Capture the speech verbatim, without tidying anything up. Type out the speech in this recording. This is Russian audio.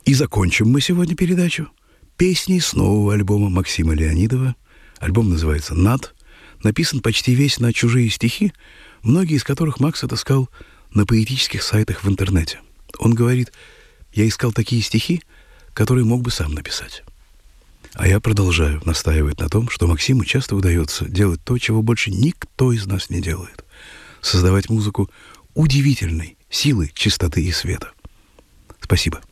И закончим мы сегодня передачу песней с нового альбома Максима Леонидова. Альбом называется «Над». Написан почти весь на чужие стихи, многие из которых Макс отыскал на поэтических сайтах в интернете. Он говорит: «Я искал такие стихи, которые мог бы сам написать». А я продолжаю настаивать на том, что Максиму часто удается делать то, чего больше никто из нас не делает. Создавать музыку удивительной силы чистоты и света. Спасибо.